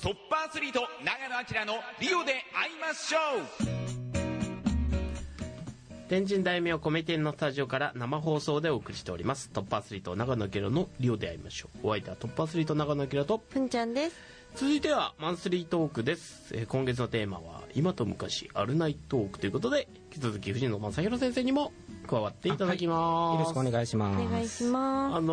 トップアスリート長野明のリオで会いましょう。 天神大名米店のスタジオから生放送でお送りしておりますトップアスリート長野明のリオで会いましょう。お相手はトップアスリート長野明とふんちゃんです。 続いてはマンスリートークです。今月のテーマは今と昔あるないトークということで、引き続き藤野正弘先生にも加わっていただきます。 よろしくお願いします。 お願いします。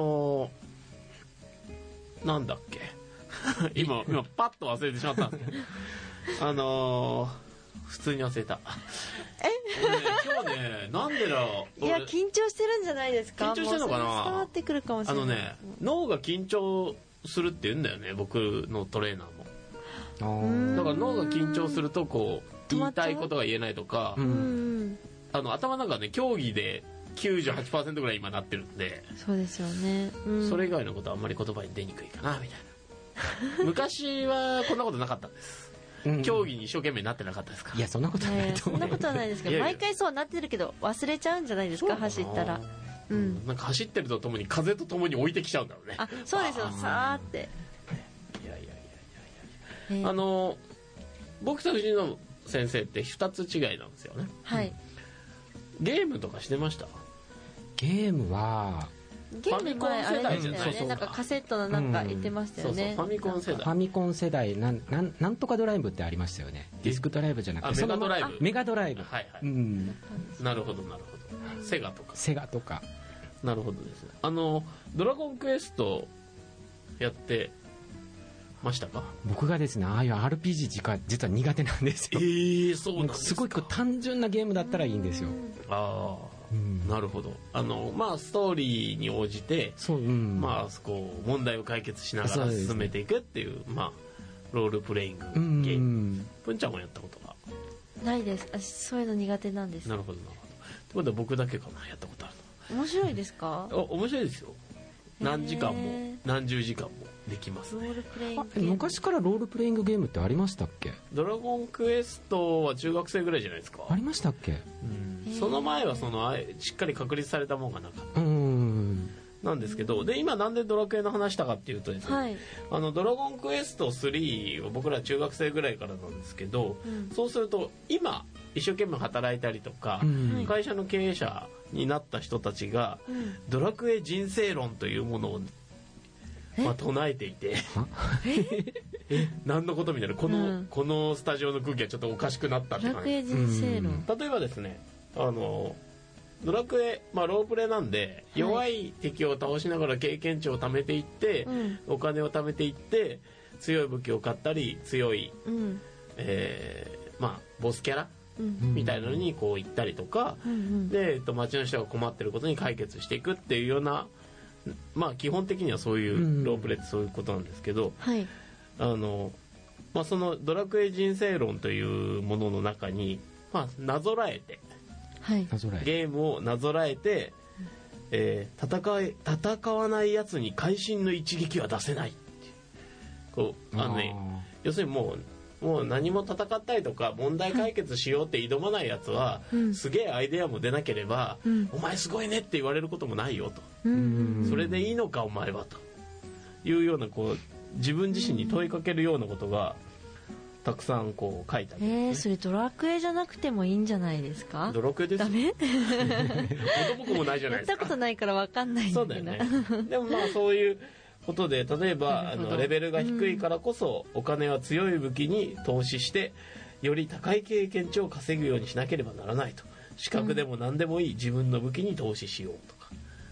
なんだっけ今パッと忘れてしまったんですけど普通に忘れた。今日ね、なんでだろう。 いや、緊張してるんじゃないですか。 緊張してるのかな。 もうそれ伝わってくるかもしれない。 脳が緊張するって言うんだよね、僕のトレーナーも。だから脳が緊張するとこう言いたいことが言えないとか、頭の中ね、競技で 98% ぐらい今なってるんで、 そうですよね、 それ以外のことはあんまり言葉に出にくいかなみたいな。昔はこんなことなかったんです。競技に一生懸命なってなかったですか。 いや、そんなことはないと思う。 そんなことはないですけど、毎回そうなってるけど忘れちゃうんじゃないですか、走ったら。 なんか走ってるとともに風とともに置いてきちゃうんだろうね。 あ、そうですよ、さーって。僕と藤野先生って2つ違いなんですよね。はい。 ゲームとかしてました？ ゲームはゲーム前あれでしたよね。なんかカセットのなんか言ってましたよね。 ファミコン世代。 ファミコン世代なんとかドライブってありましたよね。ディスクドライブじゃなくてメガドライブ。 メガドライブ。 はいはい。なるほどなるほど。セガとか。なるほどですね。ドラゴンクエストやってましたか？ 僕がですね、ああいう RPG 実は苦手なんですよ。 そうなんですか。 すごい単純なゲームだったらいいんですよ。 なるほど。ストーリーに応じて、問題を解決しながら進めていくっていう、ロールプレイングゲーム。ぷんちゃんもやったことがないです。そういうの苦手なんです。 なるほどなるほど。ってことは僕だけかな、やったことあるの。 面白いですか？ 面白いですよ。何時間も何十時間もできますね。 ロールプレイングゲーム。 昔からロールプレイングゲームってありましたっけ？ ドラゴンクエストは中学生ぐらいじゃないですか。 ありましたっけ？ その前はしっかり確立されたもんがなかった。なんですけど、で今なんでドラクエの話したかっていうとですね、ドラゴンクエスト3は僕ら中学生ぐらいからなんですけど、そうすると今一生懸命働いたりとか、会社の経営者になった人たちが、ドラクエ人生論というものを唱えていて何のことみたいな、このスタジオの空気はちょっとおかしくなったって感じ。 ドラクエ人生論。 例えばですね、ドラクエ、ロープレなんで、弱い敵を倒しながら経験値を貯めていって、お金を貯めていって強い武器を買ったり、強い、ボスキャラみたいなのにこう行ったりとか、で、街の人が困ってることに解決していくっていうような、基本的にはそういうロープレってそういうことなんですけど、そのドラクエ人生論というものの中に、なぞらえて、ゲームをなぞらえて、戦わないやつに会心の一撃は出せないっていう、要するにもう何も戦ったりとか問題解決しようって挑まないやつは、すげえアイデアも出なければ、お前すごいねって言われることもないよと、それでいいのかお前はというような自分自身に問いかけるようなことがたくさん書いてある、 それドラクエじゃなくてもいいんじゃないですか？ ドラクエです。ダメ？元もないじゃないですか。 やったことないから分かんないんだけど。 そうだよね。でもそういうことで、例えばレベルが低いからこそ、お金は強い武器に投資してより高い経験値を稼ぐようにしなければならないと。資格でも何でもいい、自分の武器に投資しようとか。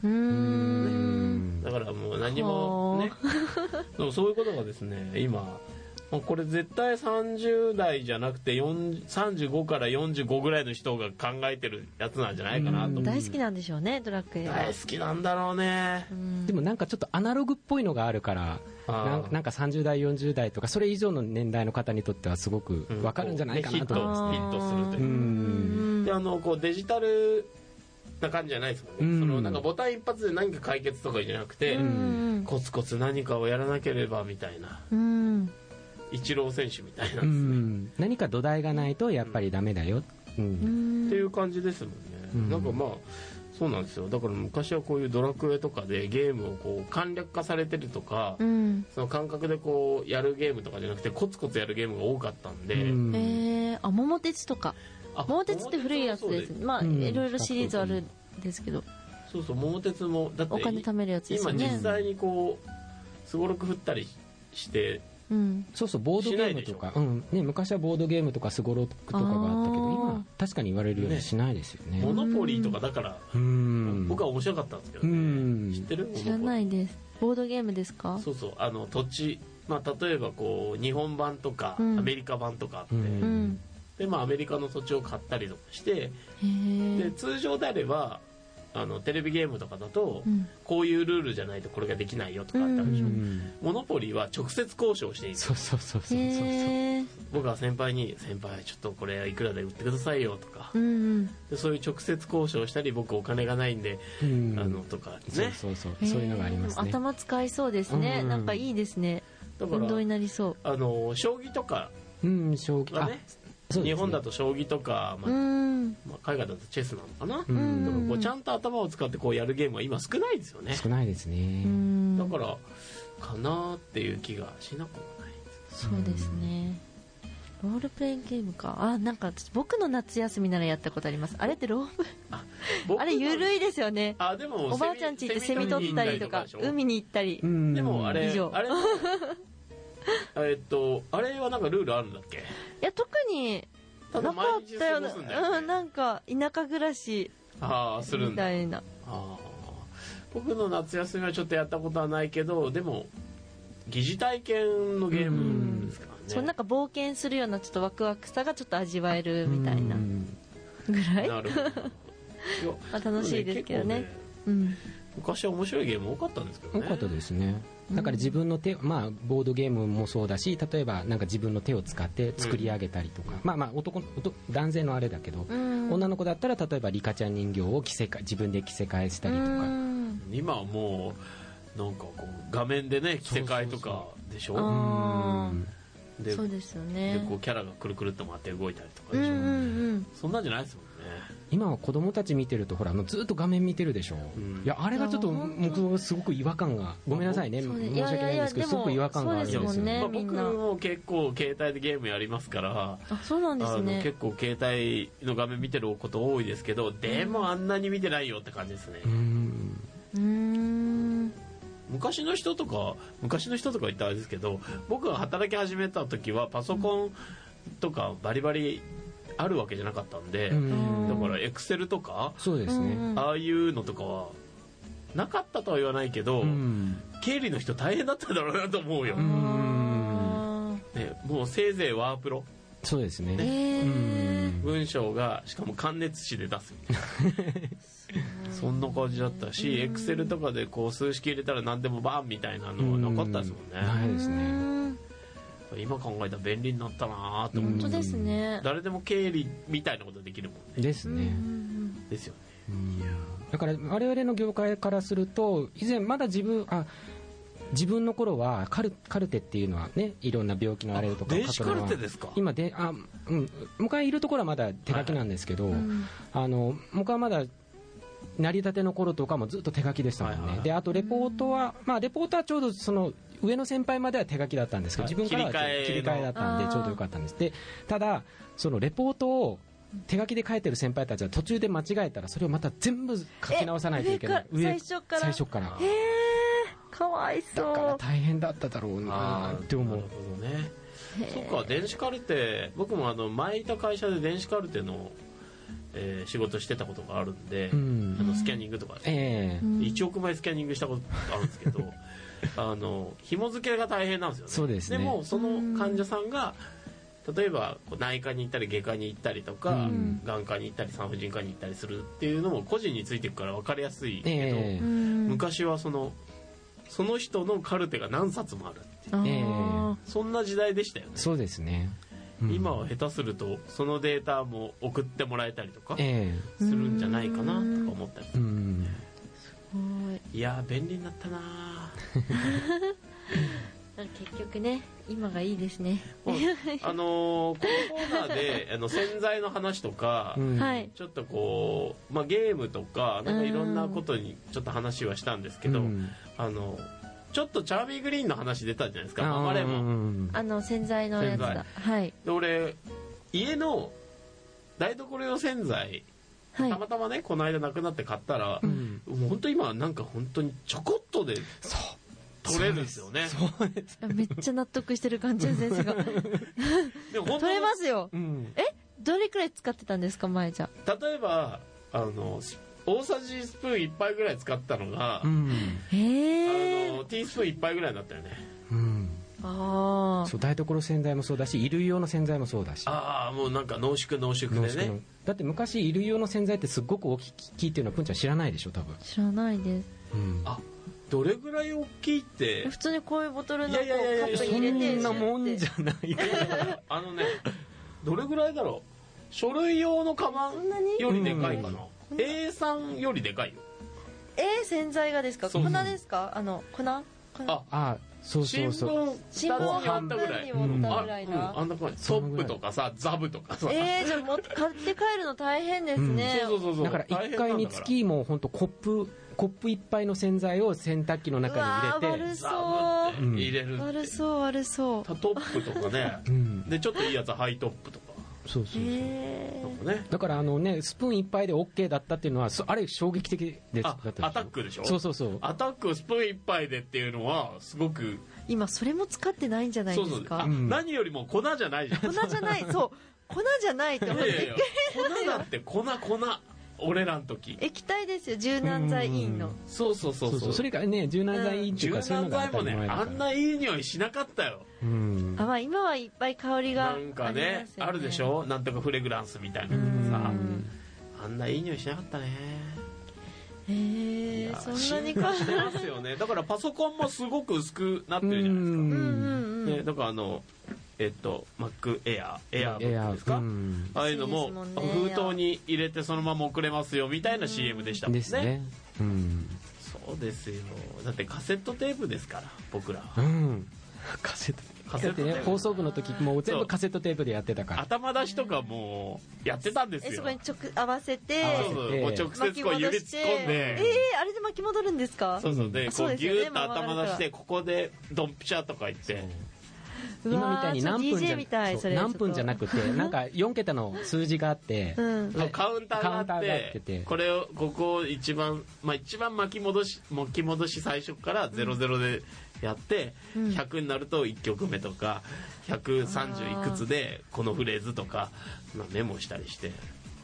だからもう何もねそういうことがですね、今これ絶対30代じゃなくて35から45ぐらいの人が考えてるやつなんじゃないかなと。 大好きなんでしょうね、ドラクエは。 大好きなんだろうね。 でもなんかちょっとアナログっぽいのがあるから、なんか30代40代とかそれ以上の年代の方にとってはすごく分かるんじゃないかなと思います。 ヒットするという。でデジタルな感じじゃないですもんね。なんかボタン一発で何か解決とかじゃなくて、コツコツ何かをやらなければみたいな。イチロー選手みたいなんですね。 何か土台がないとやっぱりダメだよ、っていう感じですもんね。なんかそうなんですよ。だから昔はこういうドラクエとかでゲームをこう簡略化されてるとか、その感覚でこうやるゲームとかじゃなくてコツコツやるゲームが多かったんで、 桃鉄とか、桃鉄って古いやつですね。まあいろいろシリーズあるんですけど、 そうそう、桃鉄もだってお金貯めるやつですよね。 今実際にこうすごろく振ったりして、 そうそう、ボードゲームとか、ね、昔はボードゲームとかすごろくとかがあったけど、今確かに言われるようにしないですよね。 モノポリーとかだから僕は面白かったんですけどね。知ってる？ 知らないです。ボードゲームですか？ そうそう、土地、まあ例えばこう日本版とかアメリカ版とかあって、でまあアメリカの土地を買ったりとかして、で通常であればテレビゲームとかだと、こういうルールじゃないとこれができないよとかあったでしょ。モノポリーは直接交渉していい。 そう僕は先輩に「先輩ちょっとこれいくらで売ってくださいよ」とか、でそういう直接交渉したり、僕お金がないんで、とかね、 そういうのがありますね。 頭使いそうですね。なんかいいですね。運動になりそう。 将棋とか将棋はね、日本だと将棋とか、海外だとチェスなのかな。だからこうちゃんと頭を使ってこうやるゲームは今少ないですよね。 少ないですね。 だからかなっていう気がしなくもない。 そうですね。ロールプレインゲームか。なんか僕の夏休みならやったことあります。あれってロールあれゆるいですよね。 でもおばあちゃん家行ってセミ取ったりとか海に行ったり。 でもあれあれはなんかルールあるんだっけ？ いや特になかったよね。なんか田舎暮らしみたいな。 僕の夏休みはちょっとやったことはないけど、でも疑似体験のゲームですからね。 そう、なんか冒険するようなちょっとワクワクさがちょっと味わえるみたいなぐらい。 なるほど。 楽しいですけどね。 昔は面白いゲーム多かったんですけどね。 多かったですね。だから自分の手、ボードゲームもそうだし、例えばなんか自分の手を使って作り上げたりとか、男性のあれだけど、女の子だったら例えばリカちゃん人形を自分で着せ替えしたりとか。 今はもうなんかこう画面でね着せ替えとかでしょ。 そうですよね。 でこうキャラがくるくるっと回って動いたりとかでしょ。そんなんじゃないですもんね。 今は子供たち見てるとほらずっと画面見てるでしょ。いやあれがちょっと僕すごく違和感が、ごめんなさいね、申し訳ないんですけど、すごく違和感があるんですよね。 僕も結構携帯でゲームやりますから、 そうなんですね。 結構携帯の画面見てること多いですけど、でもあんなに見てないよって感じですね。昔の人とか言ったらあれですけど、僕が働き始めた時はパソコンとかバリバリあるわけじゃなかったんで、だからエクセルとかそうですね、 ああいうのとかはなかったとは言わないけど、経理の人大変だっただろうなと思うよ。もうせいぜいワープロ。 そうですね。 文章がしかも感熱紙で出すみたいなそんな感じだったし、エクセルとかでこう数式入れたら何でもバンみたいなのはなかったですもんね。 ないですね。 今考えたら便利になったなと思って。 本当ですね。 誰でも経理みたいなことできるもんね。 ですね。 ですよね。 だから我々の業界からすると、以前まだ自分の頃はカルテっていうのはね、いろんな病気のあれとか電子カルテですか。 今で僕がいるところはまだ手書きなんですけど、僕はまだ成り立ての頃とかもずっと手書きでしたもんね。であとレポートはちょうどその上の先輩までは手書きだったんですけど、自分からは切り替えだったんでちょうどよかったんです。でただそのレポートを手書きで書いてる先輩たちは途中で間違えたらそれをまた全部書き直さないといけない。 最初からかわいそう。 だから大変だっただろうなって思う。 なるほどね。そっか、電子カルテ、僕も前いた会社で電子カルテの、仕事してたことがあるんで、スキャニングとか、1億枚スキャニングしたことあるんですけど紐付けが大変なんですよね。 そうですね。 でもその患者さんが例えば内科に行ったり外科に行ったりとか、眼科に行ったり産婦人科に行ったりするっていうのも個人についていくから分かりやすいけど、昔はその人のカルテが何冊もあるっていう、そんな時代でしたよね。 そうですね。 今は下手するとそのデータも送ってもらえたりとかするんじゃないかなとか思ったり、いや便利になったな結局ね今がいいですね。 このコーナーで洗剤の話とか、ちょっとこう、ゲームとかなんかいろんなことにちょっと話はしたんですけど、ちょっとチャーミーグリーンの話出たじゃないですか。ママレモン洗剤のやつだ。はい。 で俺家の台所用洗剤、たまたまねこの間なくなって買ったら、もう本当今なんか本当にちょこっとで取れるんですよね。 そうです。めっちゃ納得してる感じの先生が。でも取れますよ。どれくらい使ってたんですか前じゃ。 例えば大さじスプーン1杯ぐらい使ったのが、ティースプーン1杯ぐらいだったよね。 そう、台所洗剤もそうだし衣類用の洗剤もそうだし、 もうなんか濃縮でね。 だって昔衣類用の洗剤ってすっごく大きいっていうのはプンちゃん知らないでしょ多分。 知らないです。 どれぐらい大きいって普通にこういうボトルのカップに入れて、 そんなもんじゃないからどれぐらいだろう。書類用のカバンよりでかいかな。A3 よりでかいよ。 洗剤がですか。粉ですか。粉。 そう新聞2つに折ったぐらい。あんな感じ。ソップとかさザブとかさ。 じゃあ買って帰るの大変ですね。 そうだから1回につきもう本当コップ一杯の洗剤を洗濯機の中に入れて悪そう入れる。 悪そう。 トップとかね。でちょっといいやつはハイトップとか。 そうだからスプーン一杯で OK だったっていうのはあれ衝撃的です。 アタックでしょ。 そうアタックをスプーン一杯でっていうのはすごく今それも使ってないんじゃないですか。 何よりも粉じゃないじゃん。 粉じゃない。そう粉じゃないって思って。 粉だって粉俺らの時液体ですよ。柔軟剤インの。 そうそれからね柔軟剤インっていうかそういうのが当たり前だから。 あんないい匂いしなかったよ。 今はいっぱい香りがなんかねあるでしょ。なんとかフレグランスみたいなさ、あんないい匂いしなかったね。 そんなに進化してますよね。だからパソコンもすごく薄くなってるじゃないですか。だからMac Air ですか。ああいうのも封筒に入れてそのまま送れますよみたいな CM でしたもんね。そうですよ。だってカセットテープですから僕ら。 カセットテープ放送部の時もう全部カセットテープでやってたから。 頭出しとかもやってたんですよ。 そこに合わせてもう直接こう指突っ込んで。 あれで巻き戻るんですか。 そうでこうギューッと頭出してここでドンピシャとか言って。 今みたいに何分じゃなくてなんか4桁の数字があってカウンターがあってこれをここを一番巻き戻し最初から00でやって100になると1曲目とか130いくつでこのフレーズとかメモしたりして。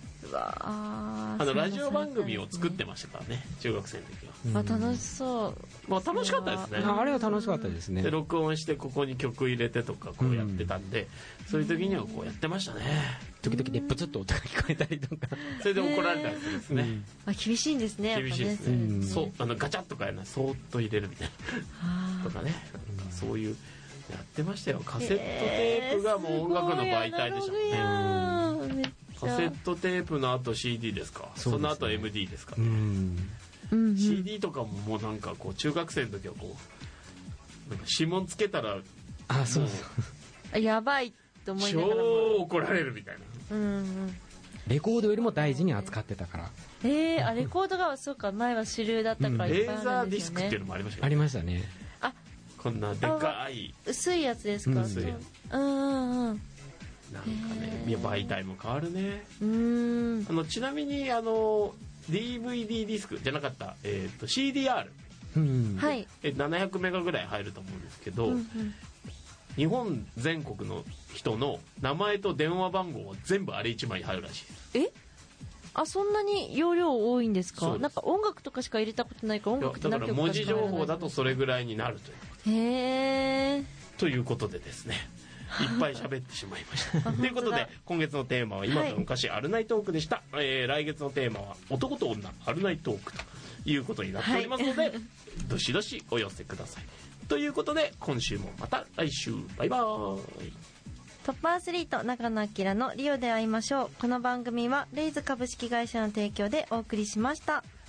ラジオ番組を作ってましたからね中学生の時は。 楽しそう。 楽しかったですね。 あれは楽しかったですね。 で録音してここに曲入れてとかこうやってたんで、そういう時にはこうやってましたね。 時々でプツッと音が聞こえたりとかそれで怒られたりするんですね。 厳しいんですね。 厳しいですね。そうガチャッとかやなそーっと入れるみたいなとかね。そういうやってましたよ。カセットテープがもう音楽の媒体でしたもんね。カセットテープの後 CD ですか。その後 MD ですかね。CD とかももうなんかこう中学生の時はこうなんか指紋つけたらやばいと思いながらも超怒られるみたいな。 レコードよりも大事に扱ってたから。 レコードがそうか前は主流だったからレーザーディスクっていうのもありましたよね。 ありましたね。 こんなでかい薄いやつですか。 薄いやつ。なんかね媒体も変わるね。ちなみにDVD ディスクじゃなかった、CDR、700メガぐらい入ると思うんですけど、日本全国の人の名前と電話番号は全部あれ1枚入るらしいです。 そんなに容量多いんですか。なんか音楽とかしか入れたことないから音楽ってだから文字情報だとそれぐらいになるということでですねいっぱい喋ってしまいましたということで今月のテーマは今と昔あるナイトークでした。来月のテーマは男と女あるナイトークということになっておりますので、どしどしお寄せくださいということで今週もまた来週バイバーイ。 トップアスリート中野明のリオで会いましょう。この番組はレイズ株式会社の提供でお送りしました。